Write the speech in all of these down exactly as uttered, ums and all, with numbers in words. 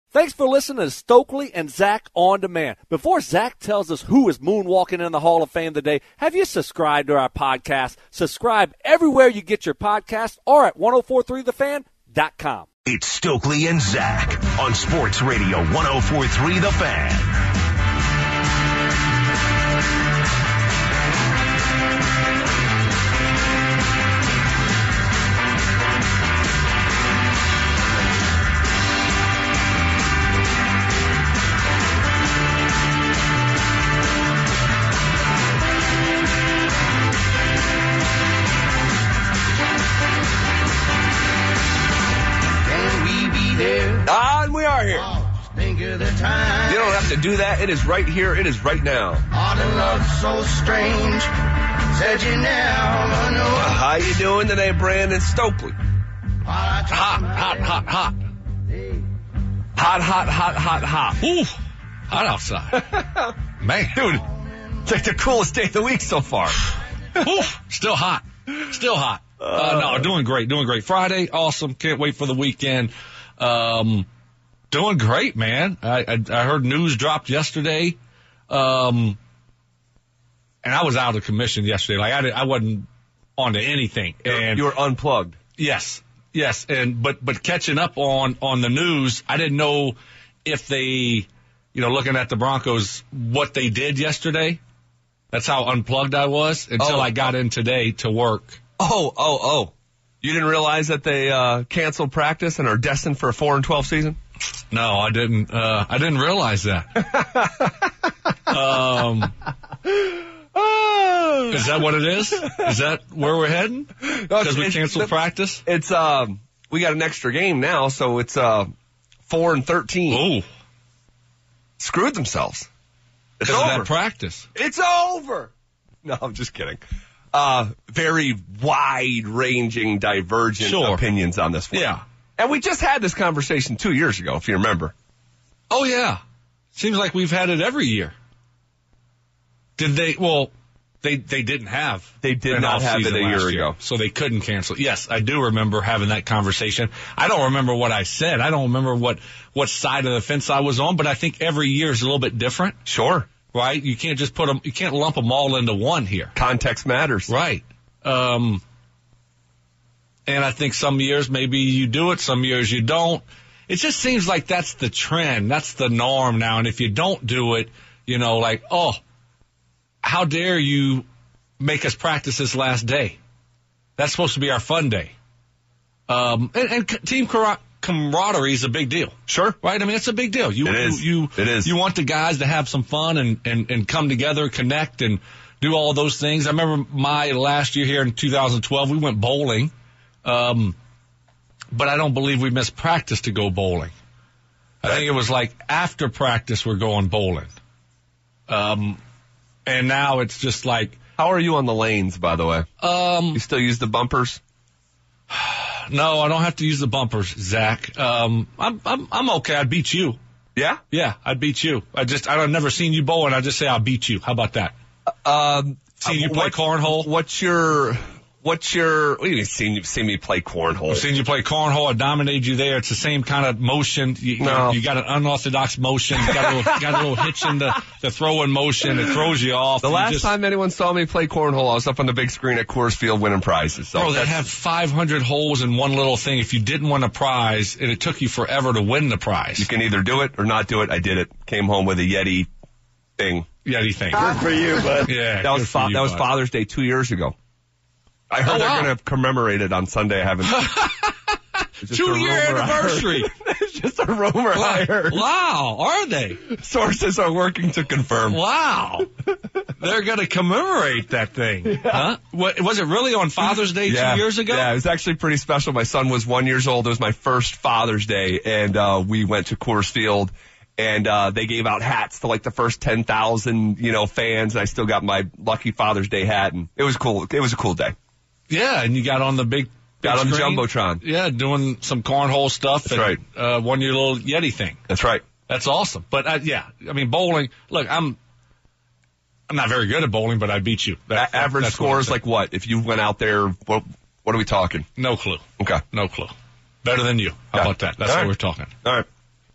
Thanks for listening to Stokely and Zach On Demand. Before Zach tells us who is moonwalking in the Hall of Fame today, have you subscribed to our podcast? Subscribe everywhere you get your podcast or at ten forty-three the fan dot com. It's Stokely and Zach on Sports Radio ten forty-three The Fan. And we are here. Think of the time. You don't have to do that. It is right here. It is right now. Autumn love so strange. Said you never know. How you doing today, Brandon Stokely? Hot, hot, hot, hot. Hot, hot, hot, hot, hot. Ooh, hot outside. Man. Dude, it's like the coolest day of the week so far. Ooh, still hot. Still hot. Uh, no, doing great, doing great. Friday, awesome. Can't wait for the weekend. Um, doing great, man. I, I, I heard news dropped yesterday. Um, and I was out of commission yesterday. Like I, did, I wasn't on to anything. And you were unplugged. Yes, yes. And, but, but catching up on, on the news, I didn't know if they, you know, looking at the Broncos, what they did yesterday. That's how unplugged I was until oh, I got in today to work. Oh, oh, oh. You didn't realize that they uh canceled practice and are destined for a four and twelve season? No, I didn't. Uh, I didn't realize that. um, is that what it is? Is that where we're heading? Because we canceled practice. It's um, we got an extra game now, so it's uh four and thirteen. Oh, screwed themselves. It's because over. Of that practice. It's over. No, I'm just kidding. Uh, very wide-ranging, divergent sure. opinions on this one. Yeah. And we just had this conversation two years ago, if you remember. Oh, yeah. Seems like we've had it every year. Did they, well, they they didn't have. They did not have it a year ago. So they couldn't cancel. Yes, I do remember having that conversation. I don't remember what I said. I don't remember what, what side of the fence I was on, but I think every year is a little bit different. Sure. Right? You can't just put them, you can't lump them all into one here. Context matters. Right. Um, and I think some years maybe you do it, some years you don't. It just seems like that's the trend. That's the norm now. And if you don't do it, you know, like, oh, how dare you make us practice this last day? That's supposed to be our fun day. Um, and, and team camar- camaraderie is a big deal. Sure. Right? I mean, it's a big deal. You, it is. You, you, it is. You want the guys to have some fun and, and, and come together, connect, and do all those things. I remember my last year here in two thousand twelve, we went bowling. Um, but I don't believe we missed practice to go bowling. I think it was like after practice we're going bowling. Um, and now it's just like. How are you on the lanes, by the way? Um, you still use the bumpers? No, I don't have to use the bumpers, Zach. Um, I'm, I'm, I'm okay. I'd beat you. Yeah? Yeah, I'd beat you. I just, I've never seen you bowl and I just say I'll beat you. How about that? Um, seen you play what, cornhole? What's your, what's your, what do you mean seen you, seen me play cornhole? I've seen you play cornhole. I dominated you there. It's the same kind of motion. You, no. you got an unorthodox motion. You got a little, got a little hitch in the, the throwing motion. It throws you off. The you last just, time anyone saw me play cornhole, I was up on the big screen at Coors Field winning prizes. So bro, they have five hundred holes in one little thing. If you didn't win a prize, and it took you forever to win the prize. You can either do it or not do it. I did it. Came home with a Yeti thing. Yeti thing. Good for you, bud. Yeah, that was fa- you, that was bud. Father's Day two years ago. I heard oh, they're wow. going to commemorate it on Sunday. I haven't. Two-year anniversary. It's just a rumor wow. I heard. Wow, are they? Sources are working to confirm. Wow. They're going to commemorate that thing. Yeah. Huh? What, was it really on Father's Day yeah. two years ago? Yeah, it was actually pretty special. My son was one years old. It was my first Father's Day, and uh we went to Coors Field. And, uh, they gave out hats to like the first ten thousand, you know, fans. And I still got my lucky Father's Day hat. And it was cool. It was a cool day. Yeah. And you got on the big, big got on the screen. Jumbotron. Yeah. Doing some cornhole stuff. That's and, right. Uh, won your little Yeti thing. That's right. That's awesome. But, uh, yeah, I mean, bowling, look, I'm, I'm not very good at bowling, but I beat you. That, A- average that's scores like what? If you went out there, what, what are we talking? No clue. Okay. No clue. Better than you. How yeah. about that? That's All what right. we're talking. All right.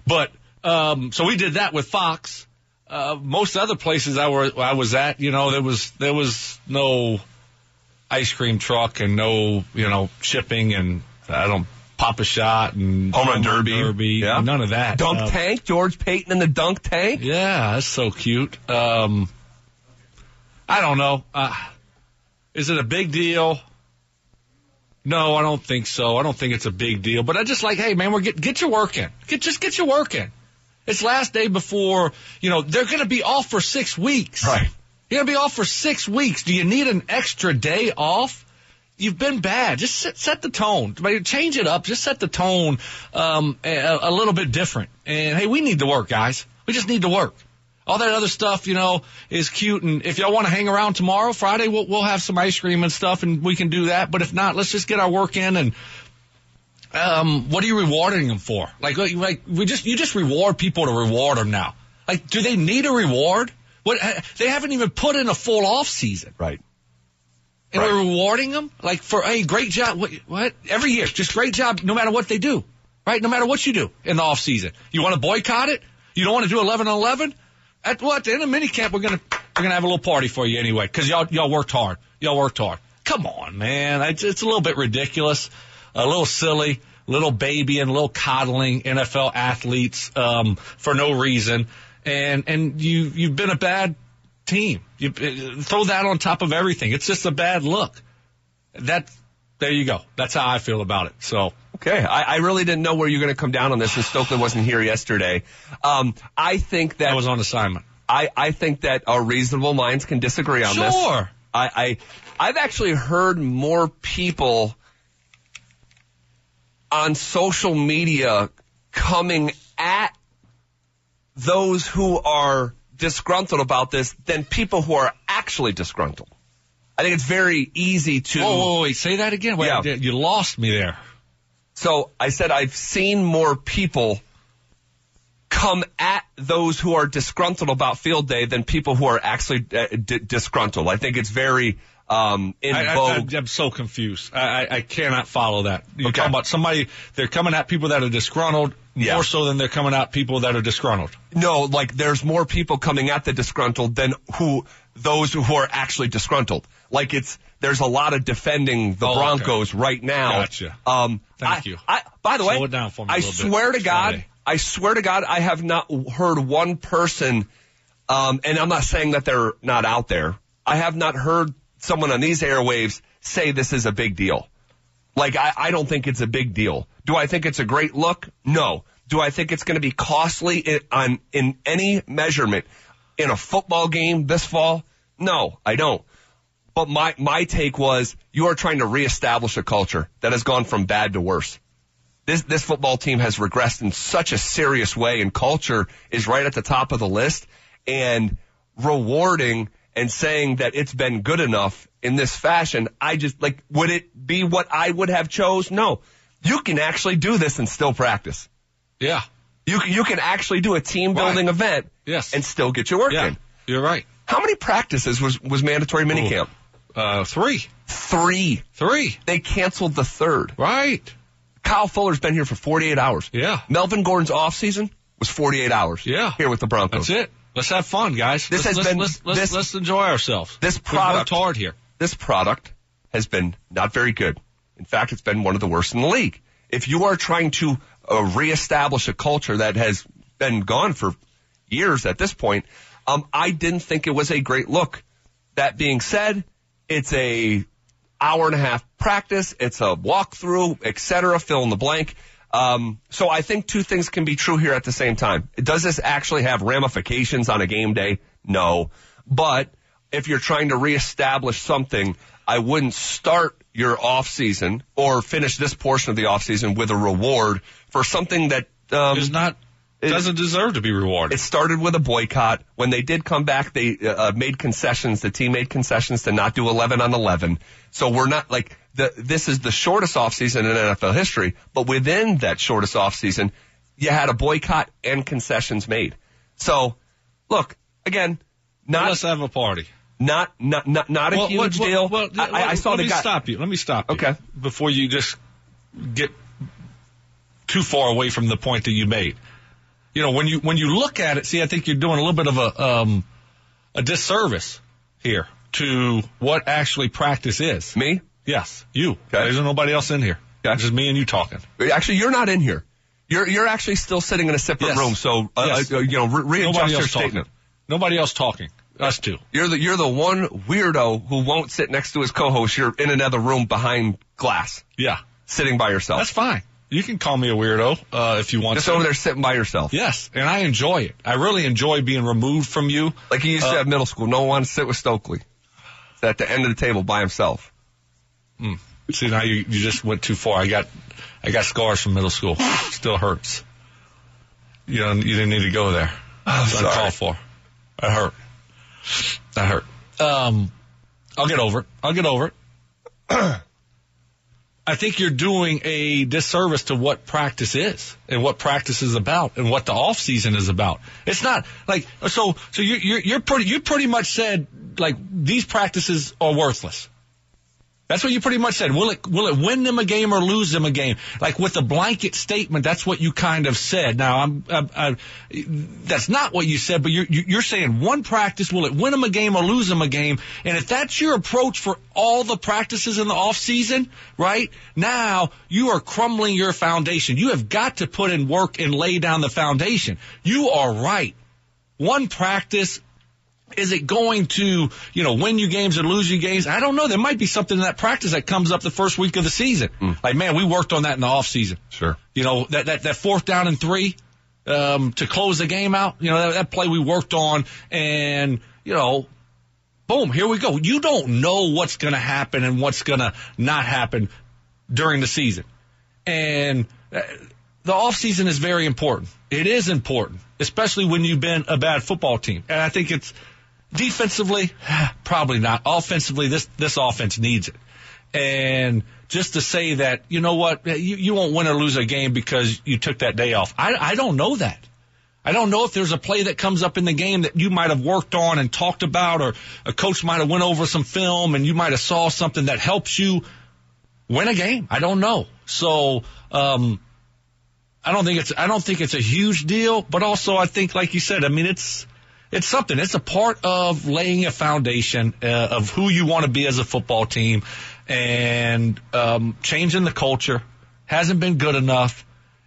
But um, so we did that with Fox. Uh, most other places I were I was at, you know, there was there was no ice cream truck and no, you know, shipping and I don't pop a shot and home run derby, derby yeah. none of that. Dunk uh, tank, George Payton in the dunk tank. Yeah, that's so cute. Um, I don't know. Uh, is it a big deal? No, I don't think so. I don't think it's a big deal. But I just like, hey, man, we're get get your work in. Get just get your work in. It's last day before, you know, they're going to be off for six weeks. Right. You're going to be off for six weeks. Do you need an extra day off? You've been bad. Just set, set the tone. Change it up. Just set the tone um, a, a little bit different. And, hey, we need to work, guys. We just need to work. All that other stuff, you know, is cute. And if y'all want to hang around tomorrow, Friday, we'll, we'll have some ice cream and stuff, and we can do that. But if not, let's just get our work in. And um, what are you rewarding them for? Like, like we just you just reward people to reward them now. Like, do they need a reward? What they haven't even put in a full off season, right? And right. we're rewarding them like for hey, great job. What, what every year, just great job, no matter what they do, right? No matter what you do in the off season, you want to boycott it? You don't want to do eleven on eleven? At what? At the end of minicamp, we're gonna we're gonna have a little party for you anyway, because y'all y'all worked hard. Y'all worked hard. Come on, man. It's, it's a little bit ridiculous, a little silly, a little baby and a little coddling N F L athletes um, for no reason. And and you you've been a bad team. You uh, throw that on top of everything. It's just a bad look. That there you go. That's how I feel about it. So. Okay, I, I really didn't know where you were going to come down on this, and Stokely wasn't here yesterday. Um, I think that I was on assignment. I, I think that our reasonable minds can disagree on sure. this. Sure. I, I I've actually heard more people on social media coming at those who are disgruntled about this than people who are actually disgruntled. I think it's very easy to. Whoa, whoa, wait, say that again. Wait, yeah. You lost me there. So I said I've seen more people come at those who are disgruntled about field day than people who are actually uh, d- disgruntled. I think it's very um, in I, vogue. I, I'm so confused. I, I, I cannot follow that. You're Okay. talking about somebody, they're coming at people that are disgruntled Yeah. more so than they're coming at people that are disgruntled. No, like there's more people coming at the disgruntled than who those who are actually disgruntled. Like it's there's a lot of defending the Oh, Broncos okay. right now. Gotcha. Um, Thank I, you. I, by the Slow way, it down for me a I little bit. swear to It's God, Friday. I swear to God, I have not heard one person, um, and I'm not saying that they're not out there. I have not heard someone on these airwaves say this is a big deal. Like, I, I don't think it's a big deal. Do I think it's a great look? No. Do I think it's going to be costly in, on, in any measurement in a football game this fall? No, I don't. But my, my take was you are trying to reestablish a culture that has gone from bad to worse. This, this football team has regressed in such a serious way, and culture is right at the top of the list. And rewarding and saying that it's been good enough in this fashion, I just, like, would it be what I would have chose? No. You can actually do this and still practice. Yeah. You can, you can actually do a team-building Right. event Yes. and still get your work Yeah. in. You're right. How many practices was, was mandatory minicamp? Uh, three. Three. Three. They canceled the third. Right. Kyle Fuller's been here for forty-eight hours. Yeah. Melvin Gordon's offseason was forty-eight hours. Yeah. Here with the Broncos. That's it. Let's have fun, guys. This let's, has let's, been- let's, let's, this- let's enjoy ourselves. This We've product- worked hard here. This product has been not very good. In fact, it's been one of the worst in the league. If you are trying to uh, reestablish a culture that has been gone for years at this point, um, I didn't think it was a great look. That being said, it's a hour and a half practice. It's a walkthrough, et cetera, fill in the blank. Um, so I think two things can be true here at the same time. Does this actually have ramifications on a game day? No. But if you're trying to reestablish something, I wouldn't start your off season or finish this portion of the off season with a reward for something that um, It's not, it- doesn't deserve to be rewarded. It started with a boycott. When they did come back, they uh, made concessions. The team made concessions to not do eleven on eleven. So we're not like the. This is the shortest offseason in N F L history. But within that shortest offseason, you had a boycott and concessions made. So, look again, not Let's have a party. not not not, not a Well, huge well, deal. well, well, I, I saw let the me guy. stop you. Let me stop you. Okay. Before you just get too far away from the point that you made. You know, when you when you look at it, see, I think you're doing a little bit of a um, a disservice here to what actually practice is. Me? Yes, you. Okay. There's nobody else in here. Okay. It's just me and you talking. Actually, you're not in here. You're you're actually still sitting in a separate Yes. room. So uh, Yes. uh, you know, re- readjust Nobody your else statement. talking. Nobody else talking. Us two. You're the you're the one weirdo who won't sit next to his co-host. You're in another room behind glass, Yeah, sitting by yourself. that's fine. You can call me a weirdo uh, if you want Just to. over there sitting by yourself. Yes, and I enjoy it. I really enjoy being removed from you. Like he used Uh, to have middle school. No one wanted to sit with Stokely. He's at the end of the table by himself. See, now you, you just went too far. I got I got scars from middle school. Still hurts. You know, you didn't need to go there. It's sorry. uncalled for. That hurt. That hurt. Um, I'll get over it. I'll get over it. I think you're doing a disservice to what practice is and what practice is about and what the off season is about. It's not like so. So you you're, you're pretty. You pretty much said like these practices are worthless. That's what you pretty much said. Will it will it win them a game or lose them a game? Like with a blanket statement, that's what you kind of said. Now, I'm, I, I, that's not what you said, but you're you're saying one practice, will it win them a game or lose them a game? And if that's your approach for all the practices in the off season, right now you are crumbling your foundation. You have got to put in work and lay down the foundation. You are right. One practice. Is it going to, you know, win you games or lose you games? I don't know. There might be something in that practice that comes up the first week of the season. Mm. Like, man, we worked on that in the off season. Sure. You know, that, that, that fourth down and three, um, to close the game out, you know, that, that play we worked on and, you know, boom, here we go. You don't know what's going to happen and what's going to not happen during the season. And uh, the off season is very important. It is important, especially when you've been a bad football team. And I think it's, defensively, probably not. Offensively, this this offense needs it. And just to say that, you know what, you, you won't win or lose a game because you took that day off. I, I don't know that. I don't know if there's a play that comes up in the game that you might have worked on and talked about, or a coach might have went over some film and you might have saw something that helps you win a game. I don't know. So, um, I don't think it's, I don't think it's a huge deal, but also I think, like you said, I mean, it's, It's something. It's a part of laying a foundation uh, of who you want to be as a football team, and um, changing the culture hasn't been good enough.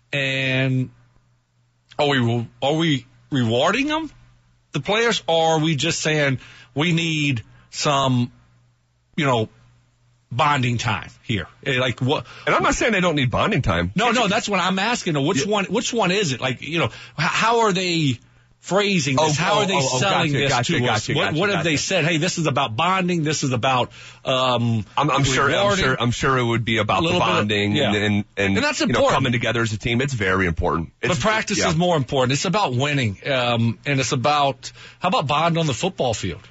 And are we are we rewarding them, the players, or are we just saying we need some, you know, bonding time here? Like what? And I'm not saying they don't need bonding time. No, no, that's what I'm asking. Which yeah. one? Which one is it? Like, you know, how are they phrasing this? Oh, How oh, are they oh, oh, selling gotcha, this gotcha, to gotcha, us? gotcha, what what gotcha. have they said? Hey, this is about bonding. This is about um. I'm, I'm sure. I'm sure. I'm sure it would be about the bonding of, yeah. and, and and and that's you important. know, coming together as a team. It's very important. It's, but practice yeah. is more important. It's about winning, um, and it's about how about bond on the football field.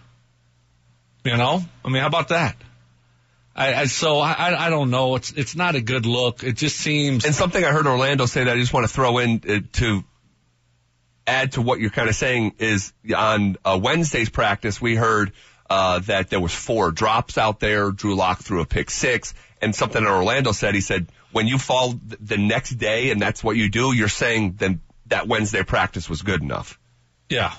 You know, I mean, how about that? I, I so I I don't know. It's it's not a good look. It just seems. And something I heard Orlando say that I just want to throw in uh, to add to what you're kind of saying is on uh, Wednesday's practice, we heard uh, that there was four drops out there. Drew Lock threw a pick six, and something that Orlando said, he said, when you fall th- the next day and that's what you do, you're saying then that Wednesday practice was good enough. Yeah.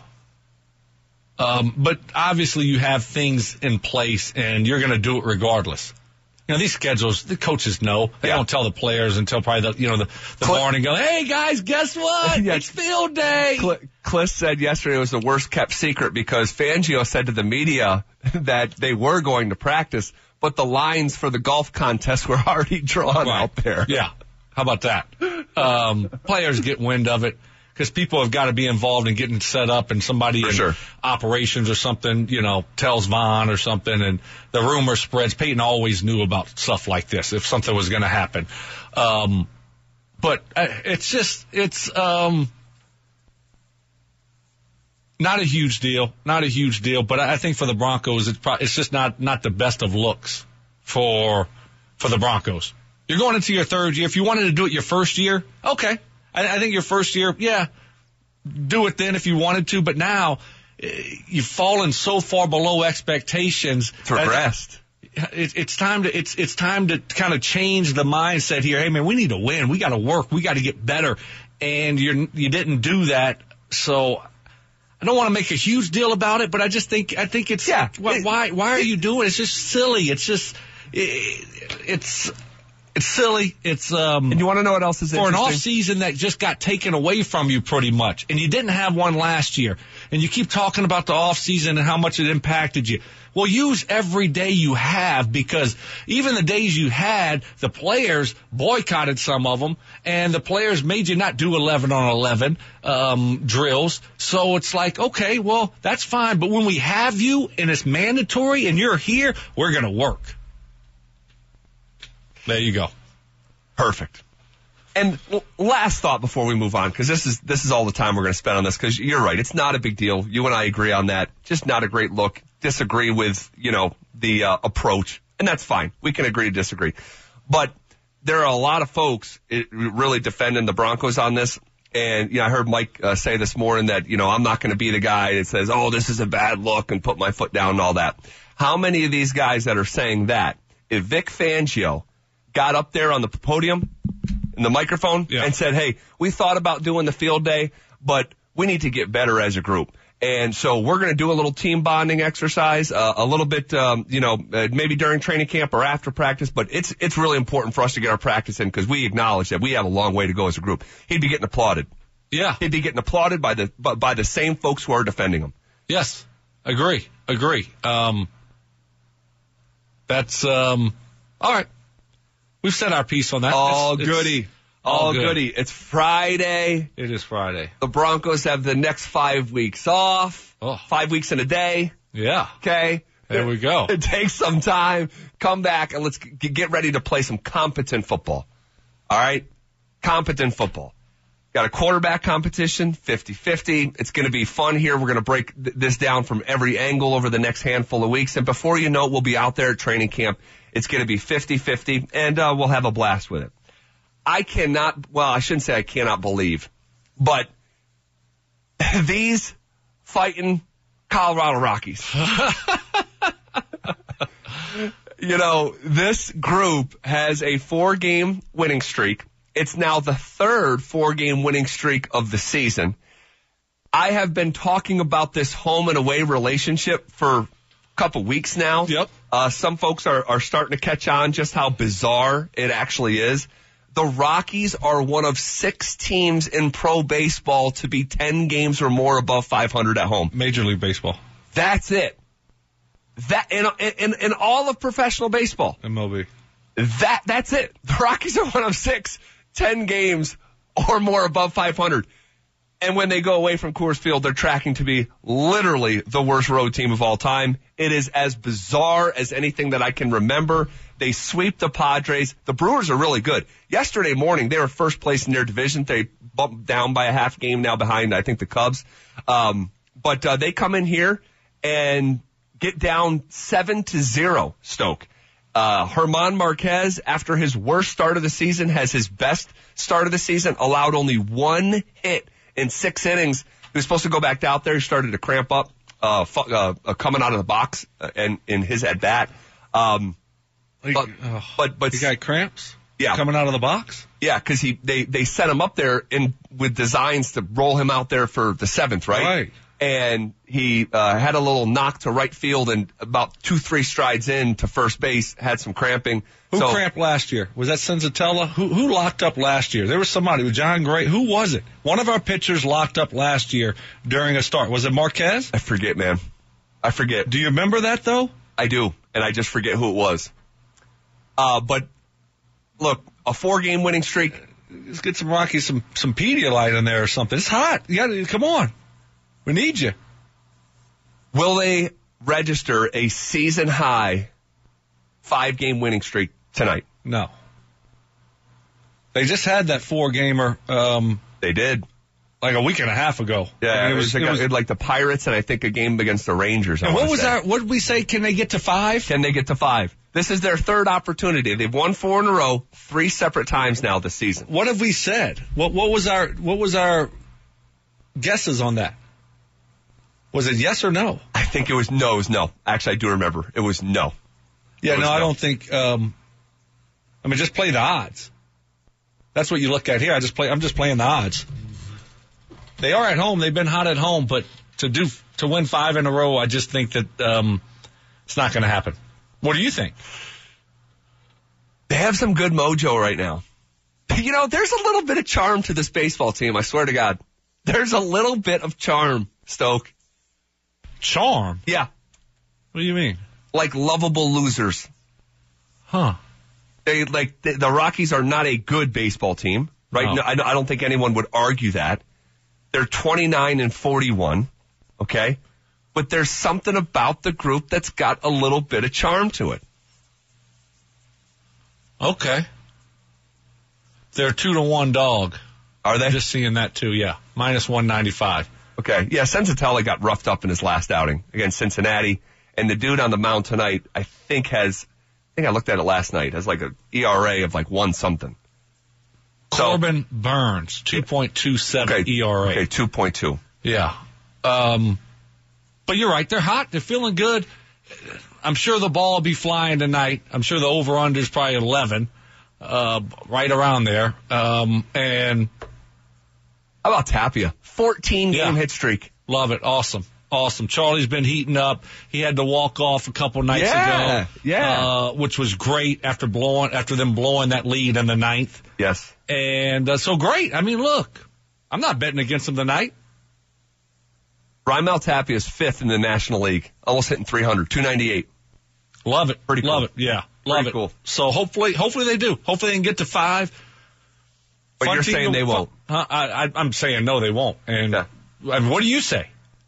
Um, but obviously you have things in place and you're going to do it regardless. You know, these schedules, the coaches know. They yeah. don't tell the players until probably the, you know, the, the Cl- morning go, hey guys, guess what? yeah. It's field day. Cl- Cliff said yesterday it was the worst kept secret because Fangio said to the media that they were going to practice, but the lines for the golf contest were already drawn right. out there. Yeah. How about that? Um, players get wind of it. Because people have got to be involved in getting set up, and somebody For in sure. operations or something, you know, tells Vaughn or something, and the rumor spreads. Peyton always knew about stuff like this if something was going to happen. Um, but uh, it's just, it's um, not a huge deal, not a huge deal. But I think for the Broncos, it's pro- it's just not not the best of looks for for the Broncos. You're going into your third year. If you wanted to do it your first year, okay. I, I think your first year, yeah, do it then if you wanted to. But now you've fallen so far below expectations. It's regressed. It, it's time to it's it's time to kind of change the mindset here. Hey man, we need to win. We got to work. We got to get better. and you you didn't do that. So I don't want to make a huge deal about it, but I just think I think it's yeah. why why, why are you doing it? It's just silly. It's just it, it's it's silly. It's um. And you want to know what else is for an interesting? off season that just got taken away from you pretty much, and you didn't have one last year, and you keep talking about the off season and how much it impacted you. Well, use every day you have, because even the days you had, the players boycotted some of them, and the players made you not do eleven on eleven um, drills. So it's like, okay, well, that's fine. But when we have you and it's mandatory and you're here, we're going to work. There you go. Perfect. And l- last thought before we move on, because this is this is all the time we're going to spend on this, because you're right, it's not a big deal. You and I agree on that. Just not a great look. Disagree with, you know, the uh, approach, and that's fine. We can agree to disagree. But there are a lot of folks it, really defending the Broncos on this. And, you know, I heard Mike uh, say this morning that, you know, I'm not going to be the guy that says, oh, this is a bad look and put my foot down and all that. How many of these guys that are saying that, if Vic Fangio got up there on the podium in the microphone yeah. and said, hey, we thought about doing the field day, but we need to get better as a group. And so we're going to do a little team bonding exercise, uh, a little bit, um, you know, uh, maybe during training camp or after practice. But it's it's really important for us to get our practice in, because we acknowledge that we have a long way to go as a group. He'd be getting applauded. Yeah. He'd be getting applauded by the by, by the same folks who are defending him. Yes. Agree. Agree. Um, that's um, all right. We've said our piece on that. All It's- it's goody. All, all good. goody. It's Friday. It is Friday. The Broncos have the next five weeks off. Oh. Five weeks in a day. Yeah. Okay. There we go. It takes some time. Come back and let's g- get ready to play some competent football. All right? Competent football. Got a quarterback competition, fifty-fifty. It's going to be fun here. We're going to break th- this down from every angle over the next handful of weeks. And before you know it, we'll be out there at training camp. It's going to be fifty-fifty, and uh, we'll have a blast with it. I cannot, well, I shouldn't say I cannot believe, but these fighting Colorado Rockies. You know, this group has a four-game winning streak. It's now the third four-game winning streak of the season. I have been talking about this home and away relationship for a couple weeks now. Yep. Uh, some folks are, are starting to catch on just how bizarre it actually is. The Rockies are one of six teams in pro baseball to be ten games or more above five hundred at home. Major League Baseball. That's it. That in, in, in all of professional baseball. M L B. That that's it. The Rockies are one of six, ten games or more above five hundred. And when they go away from Coors Field, they're tracking to be literally the worst road team of all time. It is as bizarre as anything that I can remember. They sweep the Padres. The Brewers are really good. Yesterday morning, they were first place in their division. They bumped down by a half game now behind, I think, the Cubs. Um, but uh, they come in here and get down seven to zero, Stoke. Uh, Herman Marquez, after his worst start of the season, has his best start of the season, allowed only one hit in six innings. He was supposed to go back out there. He started to cramp up, uh, fu- uh, uh coming out of the box uh, and in his at bat. Um, Like, but, oh, but, but, you got cramps? Yeah. Coming out of the box? yeah, cause he, they, they set him up there in, with designs to roll him out there for the seventh, right? Right. And he, uh, had a little knock to right field and about two, three strides in to first base, had some cramping. Who so, cramped last year? Was that Senzatella? Who who locked up last year? There was somebody. Was John Gray? Who was it? One of our pitchers locked up last year during a start. Was it Marquez? I forget, man. I forget. Do you remember that, though? I do, and I just forget who it was. Uh, but look, a four-game winning streak. Let's get some Rockies, some some Pedialyte in there or something. It's hot. You got to come on. We need you. Will they register a season-high five-game winning streak tonight? No. They just had that four-gamer um, They did. like a week and a half ago. Yeah, I mean, it was, like, it was- a- like the Pirates and I think a game against the Rangers. I and what wanna was say. our? What did we say? Can they get to five? Can they get to five? This is their third opportunity. They've won four in a row, three separate times now this season. What have we said? What what was our what was our guesses on that? Was it yes or no? I think it was no. It was no. Actually, I do remember. It was no. Yeah, It was no, I no. don't think. Um, I mean, just play the odds. That's what you look at here. I just play. I'm just playing the odds. They are at home. They've been hot at home, but to do to win five in a row, I just think that um, it's not going to happen. What do you think? They have some good mojo right now. You know, there's a little bit of charm to this baseball team. I swear to God, there's a little bit of charm, Stoke. Charm? Yeah. What do you mean? Like lovable losers. Huh. They like the, the Rockies are not a good baseball team, right? No. No, I, I don't think anyone would argue that. They're twenty-nine and forty-one, okay? But there's something about the group that's got a little bit of charm to it. Okay. They're a two to one dog. Are they? I'm just seeing that too, yeah. Minus one ninety-five. Okay. Yeah, Senzatella got roughed up in his last outing against Cincinnati. And the dude on the mound tonight, I think has, I think I looked at it last night, has like a E R A of like one something. So, Corbin Burns, two point two seven okay, E R A. Okay, two point two. Yeah. Um, but you're right. They're hot. They're feeling good. I'm sure the ball will be flying tonight. I'm sure the over-under is probably eleven, uh, right around there. Um, and how about Tapia? fourteen game yeah. hit streak. Love it. Awesome. Awesome. Charlie's been heating up. He had to walk off a couple nights yeah, ago. Yeah. Uh, which was great after blowing, after them blowing that lead in the ninth. Yes. And uh, so great. I mean, look, I'm not betting against them tonight. Raimel Tapia is fifth in the National League, almost hitting three hundred, two ninety-eight. Love it. Pretty cool. Love it. Yeah. Love Pretty it. Cool. So hopefully, hopefully they do. Hopefully they can get to five. But Fun you're team saying to, they won't. Huh? I, I, I'm saying no, they won't. And Yeah. I mean, what do you say?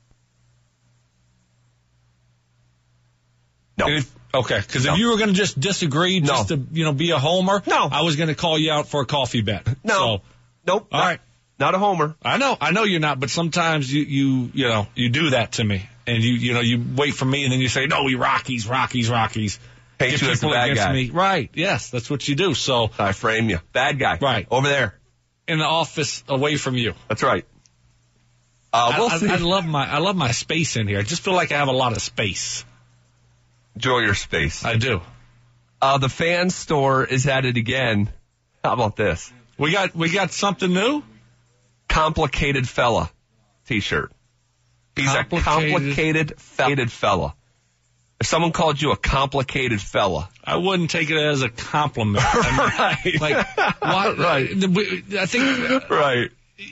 No. If, okay, because No. if you were going to just disagree, No. just to you know be a homer, No. I was going to call you out for a coffee bet. No. So, Nope. all not, right. Not a homer. I know, I know you're not, but sometimes you you you know you do that to me, and you you know you wait for me, and then you say no, we Rockies, Rockies, Rockies. Paint Get you as the people bad against guy. me, right? Yes, that's what you do. So I frame you. Bad guy. Right. Over there. in the office, away from you. That's right. Uh, we'll I, see. I, I love my I love my space in here. I just feel like I have a lot of space. Enjoy your space. I do. Uh, the fan store is at it again. How about this? We got we got something new. Complicated fella t-shirt. He's Complicated. a complicated fe- fella. If someone called you a complicated fella. I wouldn't take it as a compliment. I mean, right. Like, why, Right. I think. Right.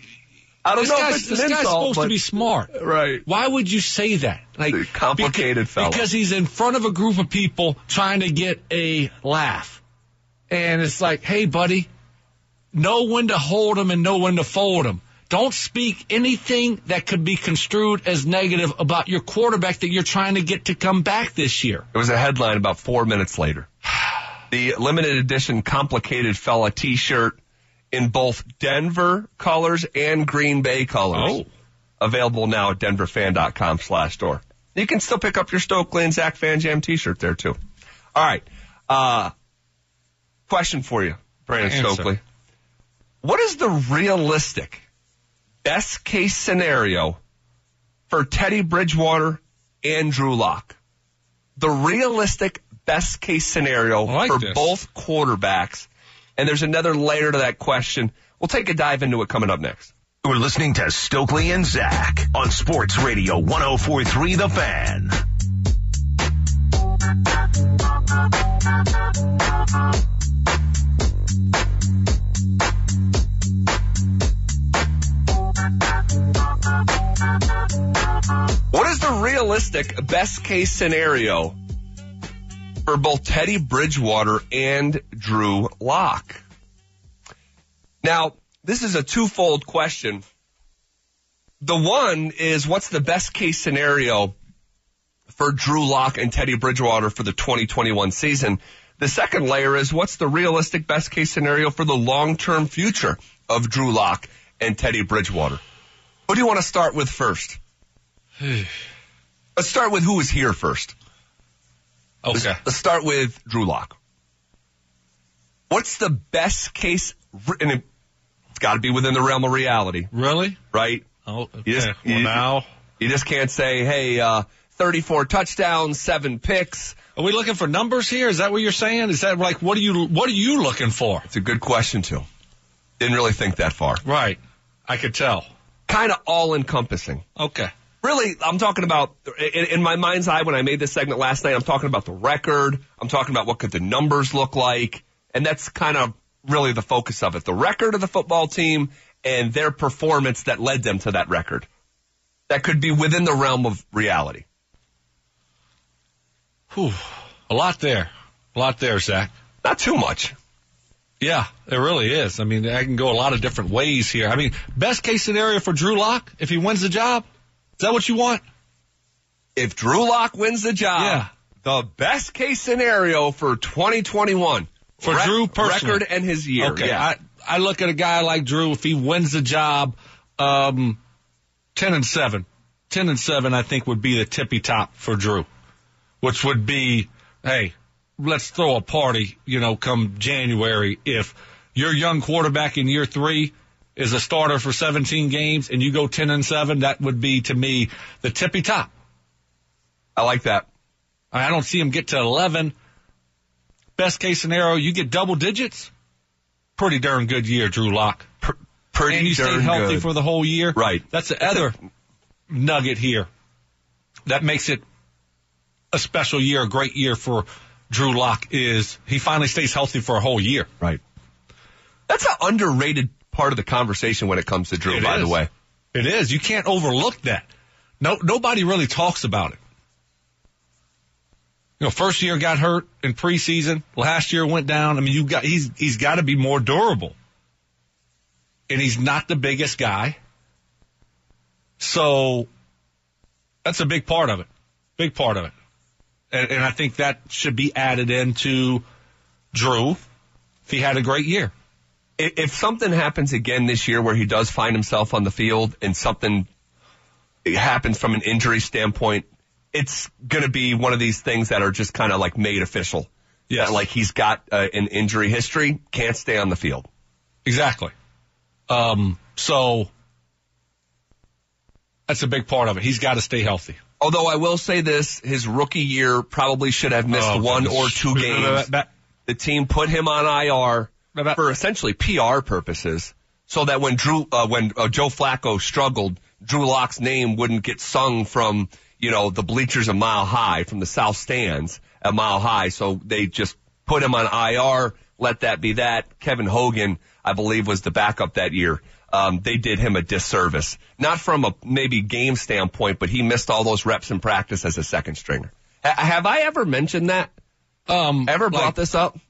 I don't This know guy's, if it's this an guy's insult, supposed but to be smart. right. Why would you say that? Like Complicated beca- fella. Because he's in front of a group of people trying to get a laugh. And it's like, hey, buddy, know when to hold them and know when to fold them. Don't speak anything that could be construed as negative about your quarterback that you're trying to get to come back this year. It was a headline about four minutes later. The limited edition complicated fella t-shirt in both Denver colors and Green Bay colors. Oh. Available now at denverfan.com slash store. You can still pick up your Stokely and Zach Fan Jam t-shirt there too. All right. Uh, question for you, Brandon Answer. Stokely. What is the realistic best case scenario for Teddy Bridgewater and Drew Lock? The realistic best case scenario I like for this. both quarterbacks. And there's another layer to that question. We'll take a dive into it coming up next. You're listening to Stokely and Zach on Sports Radio one oh four point three The Fan. What is the realistic best case scenario for both Teddy Bridgewater and Drew Lock? Now, this is a twofold question. The one is, what's the best case scenario for Drew Lock and Teddy Bridgewater for the twenty twenty-one season? The second layer is, what's the realistic best case scenario for the long-term future of Drew Lock and Teddy Bridgewater? Who do you want to start with first? Let's start with who is here first. Let's, Okay. let's start with Drew Lock. What's the best case, and it, it's got to be within the realm of reality, Really? right? Oh, okay. You just, well, you, now. you just can't say, hey, uh, thirty-four touchdowns, seven picks. Are we looking for numbers here? Is that what you're saying? Is that like, what are you, what are you looking for? It's a good question, too. Didn't really think that far. Right. I could tell. Kind of all-encompassing. Okay. Really, I'm talking about, in, in my mind's eye when I made this segment last night, I'm talking about the record. I'm talking about what could the numbers look like. And that's kind of really the focus of it. The record of the football team and their performance that led them to that record. That could be within the realm of reality. Whew. A lot there. A lot there, Zach. Not too much. Yeah, it really is. I mean, I can go a lot of different ways here. I mean, best case scenario for Drew Lock, if he wins the job, is that what you want? If Drew Lock wins the job, yeah. The best case scenario for twenty twenty-one. For Re- Drew personally. Record and his year. Okay, yeah. I, I look at a guy like Drew, if he wins the job, um, ten and seven. ten and seven, I think, would be the tippy top for Drew, which would be, hey, let's throw a party, you know, come January. If your young quarterback in year three is a starter for seventeen games and you go ten and seven, that would be, to me, the tippy top. I like that. I don't see him get to eleven. Best case scenario, you get double digits. Pretty darn good year, Drew Lock. Pr- pretty and you darn stay healthy good. for the whole year. Right. That's the other nugget here. That makes it a special year, a great year for Drew Lock is he finally stays healthy for a whole year. Right. That's an underrated part of the conversation when it comes to Drew, It by is. the way. It is. You can't overlook that. No, nobody really talks about it. You know, first year got hurt in preseason. Last year went down. I mean, you got he's he's got to be more durable, and he's not the biggest guy. So that's a big part of it. Big part of it, and, and I think that should be added into Drew if he had a great year. If something happens again this year where he does find himself on the field and something happens from an injury standpoint, it's going to be one of these things that are just kind of like made official. Yeah. Like he's got uh, an injury history, can't stay on the field. Exactly. Um, so that's a big part of it. He's got to stay healthy. Although I will say this, his rookie year probably should have missed Oh, one goodness. or two games. The team put him on I R for essentially P R purposes so that when Drew, uh, when uh, Joe Flacco struggled, Drew Lock's name wouldn't get sung from, you know, the bleachers a mile high, from the south stands at Mile High. So they just put him on I R, let that be that. Kevin Hogan, I believe, was the backup that year. Um, they did him a disservice. Not from a maybe game standpoint, but he missed all those reps in practice as a second stringer. H- have I ever mentioned that? Um, Ever brought like this up?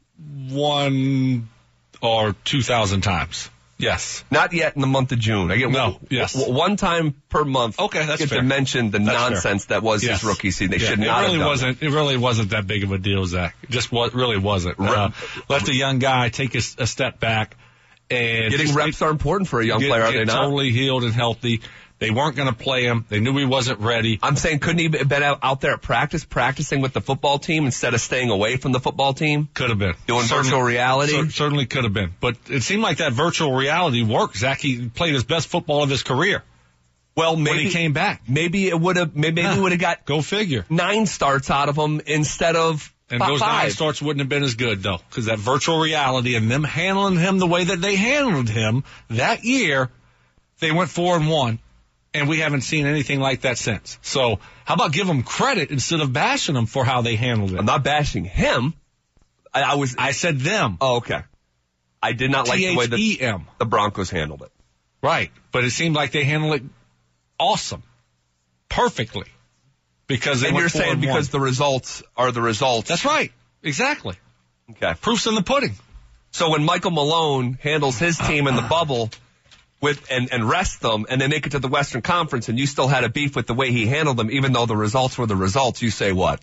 one or two thousand times. Yes. Not yet in the month of June. I get No, one, yes. w- one time per month. Okay, that's get fair. to mention the That's nonsense fair. that was Yes. his rookie season. They Yeah, should not it really have done wasn't. that. It really wasn't that big of a deal, Zach. It just what really wasn't. Uh, let the young guy take a, s- a step back and Getting just reps are important for a young get, player, are get they not? totally healed and healthy. They weren't going to play him. They knew he wasn't ready. I'm saying, couldn't he have been out, out there at practice, practicing with the football team instead of staying away from the football team? Could have been. Doing Certainly- virtual reality? cer- certainly could have been. But it seemed like that virtual reality worked. Zach, he played his best football of his career Well, maybe when he came back. Maybe it would have. Maybe Huh. we would have got Go figure. nine starts out of him instead of And fi- those nine five. starts wouldn't have been as good, though, because that virtual reality and them handling him the way that they handled him that year, they went four and one, and we haven't seen anything like that since. So how about give them credit instead of bashing them for how they handled it? I'm not bashing him. I, I was. I said them. Oh, okay. I did not like the way T H E that M. the Broncos handled it. Right, but it seemed like they handled it awesome, perfectly, because they And went you're four saying and because one. the results are the results. That's right, exactly. Okay. Proof's in the pudding. So when Michael Malone handles his team in the bubble with and, and rests them, and they make it to the Western Conference, and you still had a beef with the way he handled them, even though the results were the results, you say what?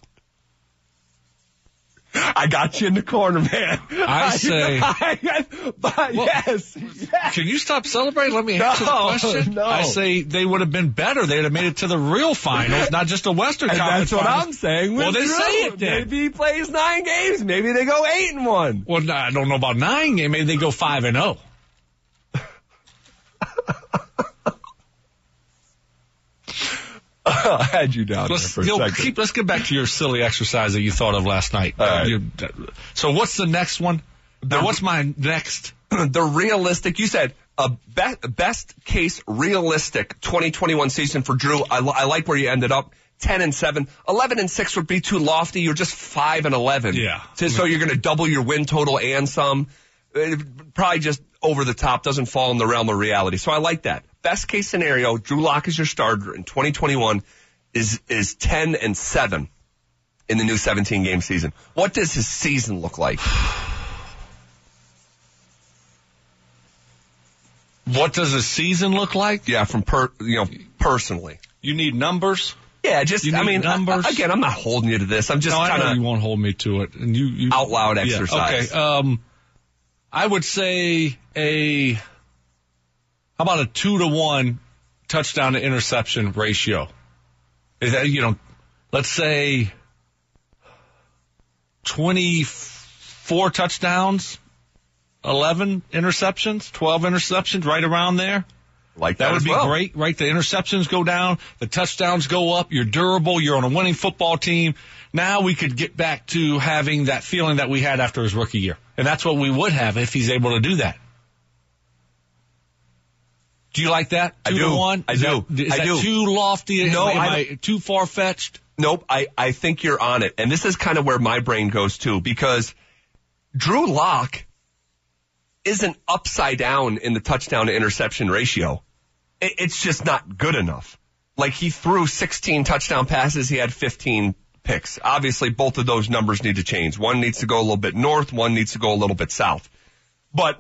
I got you in the corner, man. I say- but Well, yes, yes. Can you stop celebrating? Let me answer No, the question. no. I say they would have been better. They'd have made it to the real finals, not just a Western And Conference that's what finals. I'm saying. with Well, then Drew. say it then. Maybe he plays nine games. Maybe they go eight and one. Well, no, I don't know about nine games. Maybe they go five and zero. I had you down Let's there for a you know, second. keep. Let's get back to your silly exercise that you thought of last night. All right. You- so what's the next one? Now, what's my next the realistic, you said a be- best case realistic twenty twenty-one season for Drew. I, I like where you ended up. ten and seven. eleven and six would be too lofty. You're just five and eleven. Yeah. So, so you're going to double your win total and some. It probably just over the top, doesn't fall in the realm of reality. So I like that. Best case scenario, Drew Lock is your starter in twenty twenty-one is, is ten and seven in the new seventeen game season. What does his season look like? What does a season look like? Yeah, from per, you know, personally. You need numbers? Yeah, just, You I need mean, numbers? I, again, I'm not holding you to this. I'm just No, I know kind you of won't hold me to it. And you, you out loud yeah, exercise. okay. Um, I would say a, how about a two to one touchdown to interception ratio? Is that, you know, let's say twenty-four touchdowns, eleven interceptions, twelve interceptions, right around there. Like that, That would as be well. great, right? The interceptions go down, the touchdowns go up, you're durable, you're on a winning football team. Now we could get back to having that feeling that we had after his rookie year. And that's what we would have if he's able to do that. Do you like that? I Two do. to one? I Is do. That, is I that do. too lofty? No, Am I I too far-fetched? Nope, I, I think you're on it. And this is kind of where my brain goes too, because Drew Lock isn't upside down in the touchdown to interception ratio. It, it's just not good enough. Like, he threw sixteen touchdown passes, he had fifteen picks. Obviously, both of those numbers need to change. One needs to go a little bit north, one needs to go a little bit south. But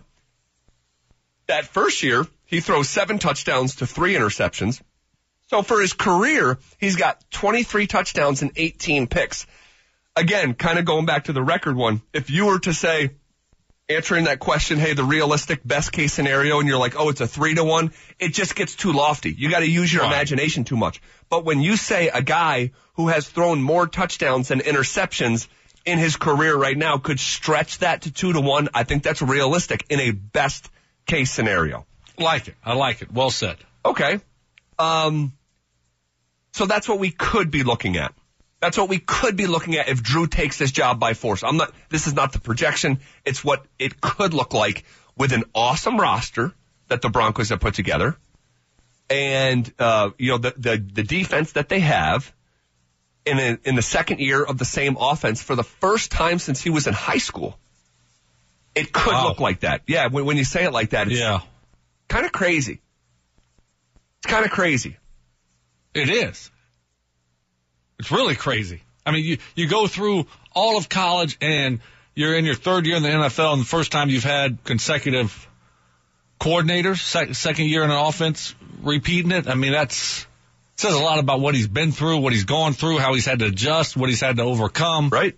that first year, he throws seven touchdowns to three interceptions. So for his career, he's got twenty-three touchdowns and eighteen picks. Again, kind of going back to the record one, if you were to say, answering that question, hey, the realistic best case scenario, and you're like, oh, it's a three to one, it just gets too lofty. You got to use your Right. imagination too much. But when you say a guy who has thrown more touchdowns than interceptions in his career right now could stretch that to two to one, I think that's realistic in a best case scenario. Like it. I like it. Well said. Okay. Um, so that's what we could be looking at. That's what we could be looking at if Drew takes this job by force. I'm not, this is not the projection. It's what it could look like with an awesome roster that the Broncos have put together. And, uh, you know, the, the, the defense that they have in a, in the second year of the same offense for the first time since he was in high school. It could Wow. look like that. Yeah. When, when you say it like that, it's Yeah. kind of crazy. It's kind of crazy. It is. It's really crazy. I mean, you, you go through all of college and you're in your third year in the N F L and the first time you've had consecutive coordinators, sec- second year in an offense, repeating it. I mean, that's says a lot about what he's been through, what he's gone through, how he's had to adjust, what he's had to overcome. Right.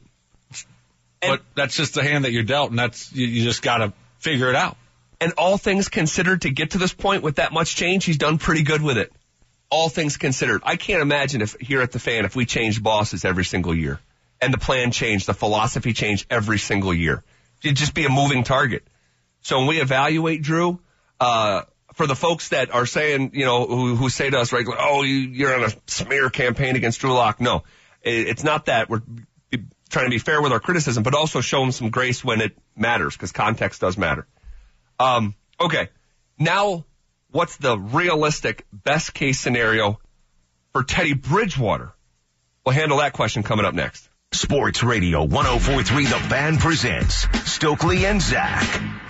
But that's just the hand that you're dealt, and that's you, you just got to figure it out. And all things considered, to get to this point with that much change, he's done pretty good with it. All things considered. I can't imagine if here at the Fan, if we changed bosses every single year and the plan changed, the philosophy changed every single year. It'd just be a moving target. So when we evaluate Drew, uh, for the folks that are saying, you know, who, who say to us, right, oh, you, you're on a smear campaign against Drew Lock. No, it, it's not that. We're trying to be fair with our criticism, but also show him some grace when it matters, because context does matter. Um, okay. Now, what's the realistic best case scenario for Teddy Bridgewater? We'll handle that question coming up next. Sports Radio one oh four point three The Fan presents Stokely and Zach.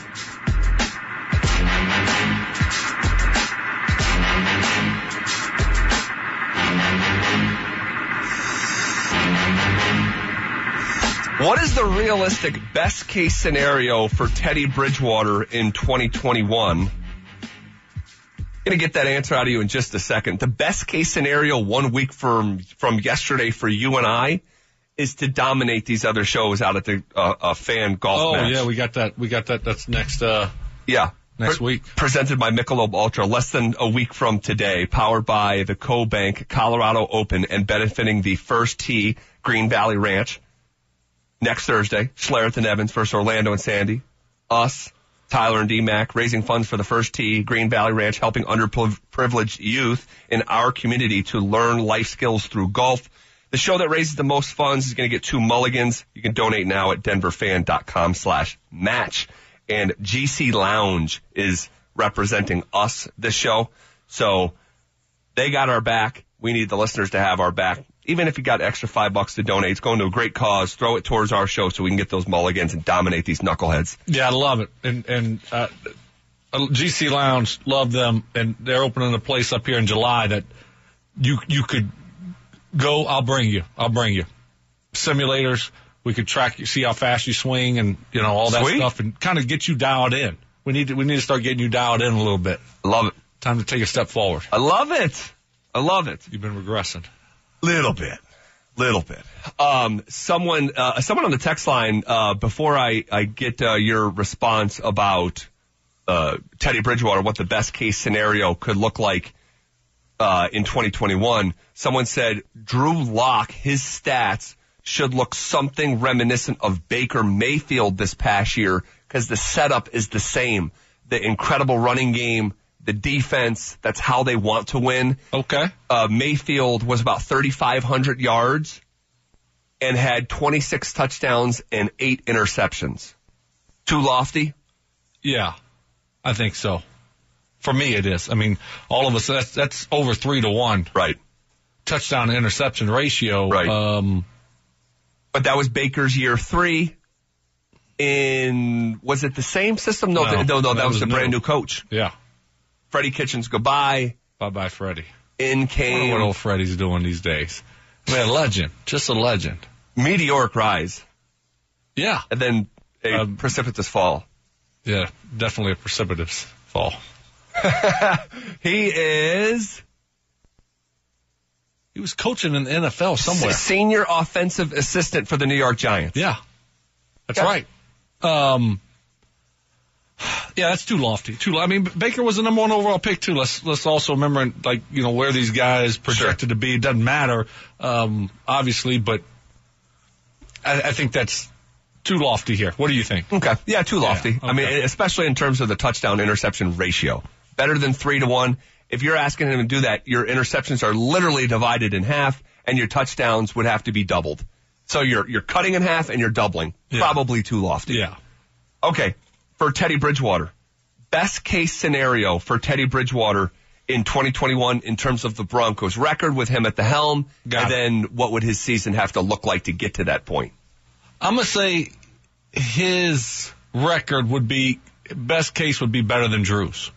What is the realistic best case scenario for Teddy Bridgewater in twenty twenty-one? Going to get that answer out of you in just a second. The best case scenario one week from from yesterday for you and I is to dominate these other shows out at the uh, uh, Fan golf Oh match. yeah, we got that. We got that. That's next. Uh, Yeah. Next week. Presented by Michelob Ultra, less than a week from today, powered by the CoBank Colorado Open and benefiting the First Tee Green Valley Ranch. Next Thursday, Schlereth and Evans versus Orlando and Sandy. Us, Tyler and D-Mac, raising funds for the First Tee Green Valley Ranch, helping underprivileged youth in our community to learn life skills through golf. The show that raises the most funds is going to get two mulligans. You can donate now at denverfan.com slash match. and G C Lounge is representing us this show. So they got our back. We need the listeners to have our back. Even if you got extra five bucks to donate, it's going to a great cause. Throw it towards our show so we can get those mulligans and dominate these knuckleheads. Yeah, I love it. And, and, uh, G C Lounge, love them. And they're opening a place up here in July that you, you could go. I'll bring you. I'll bring you. Simulators. We could track you, see how fast you swing and, you know, all that Sweet. stuff and kind of get you dialed in. We need to, we need to start getting you dialed in a little bit. Love it. Time to take a step forward. I love it. I love it. You've been regressing. Little bit. Little bit. Um, someone, uh, someone on the text line, uh, before I, I get, uh, your response about, uh, Teddy Bridgewater, what the best case scenario could look like, uh, in twenty twenty-one, someone said Drew Lock, his stats should look something reminiscent of Baker Mayfield this past year because the setup is the same. The incredible running game, the defense, that's how they want to win. Okay. Uh, Mayfield was about thirty-five hundred yards and had twenty-six touchdowns and eight interceptions. Too lofty? Yeah, I think so. For me, it is. I mean, all of us, that's, that's over three to one. Right. Touchdown to interception ratio. Right. Um, But that was Baker's year three. In, was it the same system? No, No, th- no, no, that, that was, was the new. brand new coach. yeah. Freddie Kitchens, goodbye. Bye-bye, Freddie. In I wonder came what old Freddie's doing these days. Man, a legend. Just a legend. meteoric rise Yeah. and then a Um, precipitous fall. Yeah, definitely a precipitous fall. He is He was coaching in the N F L somewhere. s- senior offensive assistant for the New York Giants. Yeah. That's Okay. right. Um, yeah, that's too lofty. Too. I mean, Baker was the number one overall pick too. Let's let's also remember, like, you know, where these guys projected to be. It doesn't matter, um, obviously, but I, I think that's too lofty here. What do you think? Okay. Yeah, too lofty. Yeah, I mean, okay. especially in terms of the touchdown interception ratio. Better than three to one. If you're asking him to do that, your interceptions are literally divided in half, and your touchdowns would have to be doubled. So you're you're cutting in half and you're doubling. Yeah. Probably too lofty. Yeah. Okay. For Teddy Bridgewater, best case scenario for Teddy Bridgewater in twenty twenty-one in terms of the Broncos record with him at the helm, Got and it. then what would his season have to look like to get to that point? I'm going to say his record would be, best case would be better than Drew's.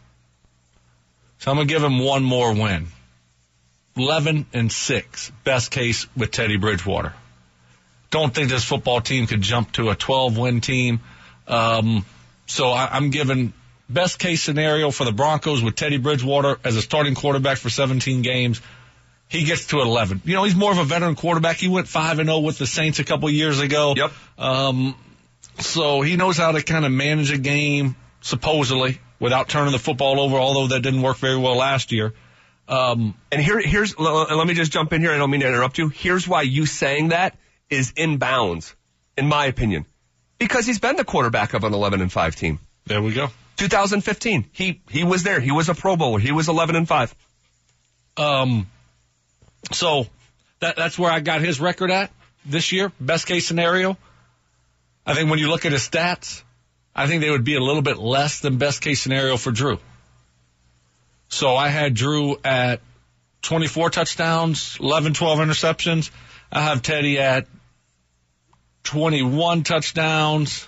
So I'm going to give him one more win. eleven and six, best case with Teddy Bridgewater. Don't think this football team could jump to a twelve win team. Um, so I, I'm giving best case scenario for the Broncos with Teddy Bridgewater as a starting quarterback for seventeen games. He gets to eleven. You know, he's more of a veteran quarterback. He went five and oh with the Saints a couple years ago. Yep. Um, so he knows how to kind of manage a game, supposedly, without turning the football over, although that didn't work very well last year. Um, And here, here's, l- l- let me just jump in here. I don't mean to interrupt you. Here's why you saying that is in bounds, in my opinion, because he's been the quarterback of an eleven and five team. there we go. two thousand fifteen, he, he was there. He was a Pro Bowler. He was eleven and five. Um, so that, that's where I got his record at this year. Best case scenario. I think when you look at his stats, I think they would be a little bit less than best case scenario for Drew. So I had Drew at twenty-four touchdowns, eleven, twelve interceptions. I have Teddy at twenty-one touchdowns,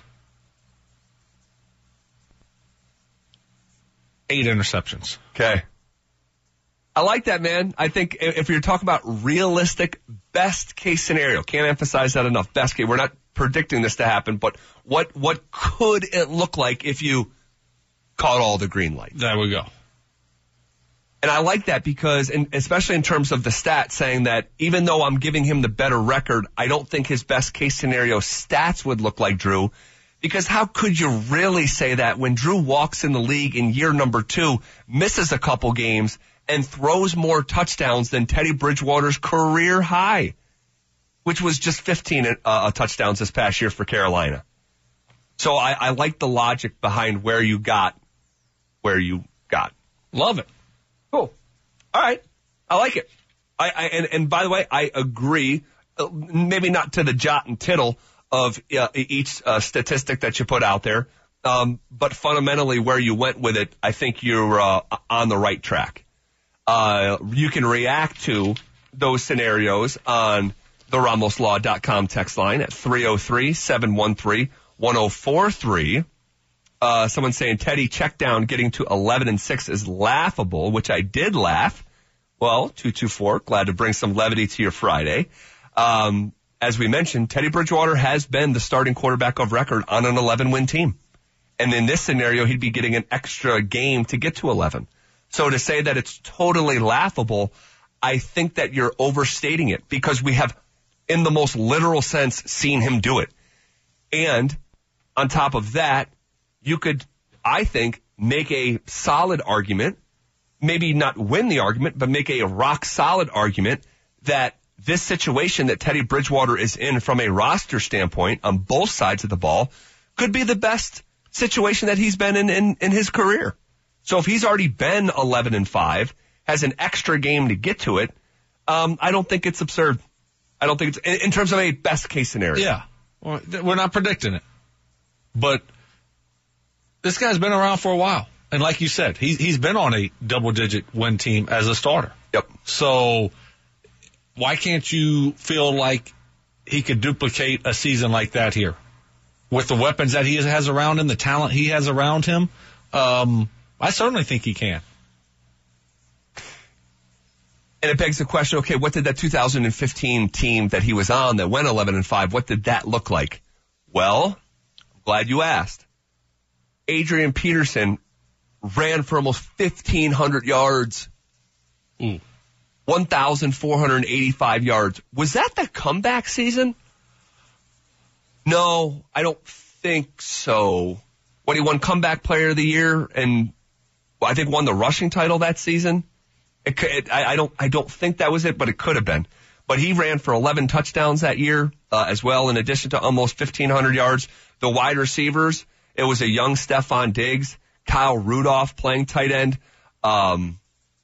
eight interceptions. Okay. I like that, man. I think i- if you're talking about realistic best case scenario, can't emphasize that enough. Best case. We're not predicting this to happen, but what, what could it look like if you caught all the green lights? There we go. And I like that because, and especially in terms of the stats, saying that even though I'm giving him the better record, I don't think his best case scenario stats would look like Drew. Because how could you really say that when Drew walks in the league in year number two, misses a couple games, and throws more touchdowns than Teddy Bridgewater's career high, which was just fifteen uh, touchdowns this past year for Carolina. So I, I like the logic behind where you got where you got. Love it. Cool. All right. I like it. I, I and, and by the way, I agree, uh, maybe not to the jot and tittle of uh, each uh, statistic that you put out there. Um, but fundamentally, where you went with it, I think you're uh, on the right track. Uh, you can react to those scenarios on the Ramos Law dot com text line at three oh three, seven one three, one oh four three. Uh, someone saying Teddy check down getting to eleven and six is laughable, which I did laugh. Well, two two four, glad to bring some levity to your Friday. Um, as we mentioned, Teddy Bridgewater has been the starting quarterback of record on an eleven-win team. And in this scenario, he'd be getting an extra game to get to eleven. So to say that it's totally laughable, I think that you're overstating it because we have, in the most literal sense, seen him do it. And on top of that, you could, I think, make a solid argument, maybe not win the argument, but make a rock-solid argument that this situation that Teddy Bridgewater is in from a roster standpoint on both sides of the ball could be the best situation that he's been in, in, in his career. So if he's already been eleven and five, has an extra game to get to it, um, I don't think it's absurd. I don't think it's in, in terms of a best case scenario. Yeah. Well, we're not predicting it. But this guy's been around for a while. And like you said, he, he's been on a double-digit win team as a starter. Yep. So why can't you feel like he could duplicate a season like that here? With the weapons that he has around him, the talent he has around him, um, I certainly think he can. And it begs the question, okay, what did that two thousand fifteen team that he was on that went eleven and five, what did that look like? Well, I'm glad you asked. Adrian Peterson ran for almost fifteen hundred yards. Mm. one thousand four hundred eighty-five yards. Was that the comeback season? No, I don't think so. When he won comeback player of the year and well, I think won the rushing title that season. It, it, I, I don't, I don't think that was it, but it could have been. But he ran for eleven touchdowns that year uh, as well, in addition to almost fifteen hundred yards. The wide receivers, it was a young Stephon Diggs, Kyle Rudolph playing tight end. Um,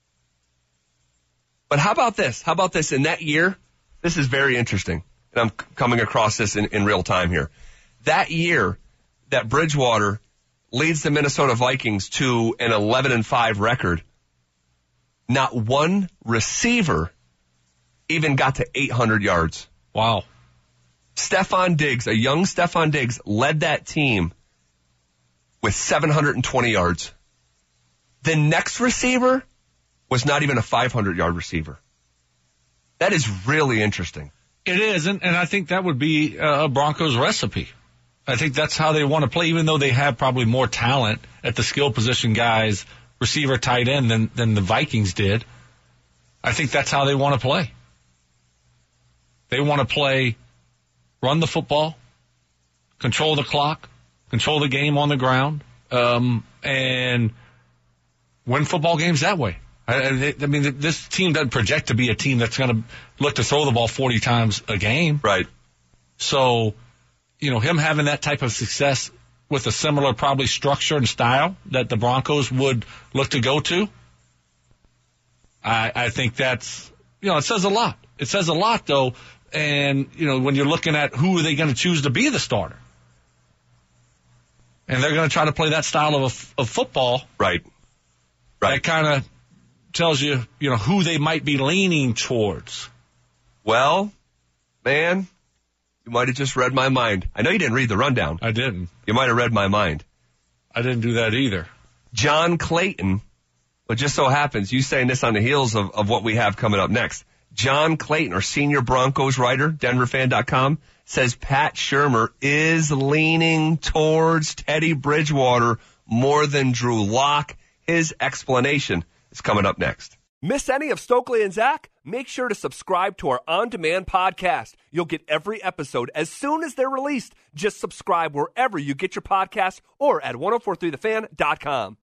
but how about this? How about this in that year? This is very interesting. And I'm c- coming across this in, in real time here. That year that Bridgewater leads the Minnesota Vikings to an eleven and five record, not one receiver even got to eight hundred yards. Wow. Stephon Diggs, a young Stephon Diggs, led that team with seven hundred twenty yards. The next receiver was not even a five hundred yard receiver. That is really interesting. It is, and, and I think that would be a Broncos recipe. I think that's how they want to play, even though they have probably more talent at the skill position guys, receiver, tight end, than, than the Vikings did. I think that's how they want to play. They want to play, run the football, control the clock, control the game on the ground, um, and win football games that way. I, I mean, this team doesn't project to be a team that's going to look to throw the ball forty times a game. Right. So, you know, him having that type of success with a similar probably structure and style that the Broncos would look to go to, I, I think that's, you know, it says a lot. It says a lot, though, and, you know, when you're looking at who are they going to choose to be the starter. And they're going to try to play that style of, of football. Right. Right. That kind of tells you, you know, who they might be leaning towards. Well, man, you might have just read my mind. I know you didn't read the rundown. I didn't. You might have read my mind. I didn't do that either. John Clayton, but just so happens, you saying this on the heels of, of what we have coming up next. John Clayton, our senior Broncos writer, Denver Fan dot com, says Pat Shurmur is leaning towards Teddy Bridgewater more than Drew Lock. His explanation is coming up next. Miss any of Stokely and Zach? Make sure to subscribe to our on-demand podcast. You'll get every episode as soon as they're released. Just subscribe wherever you get your podcasts or at ten forty-three the fan dot com.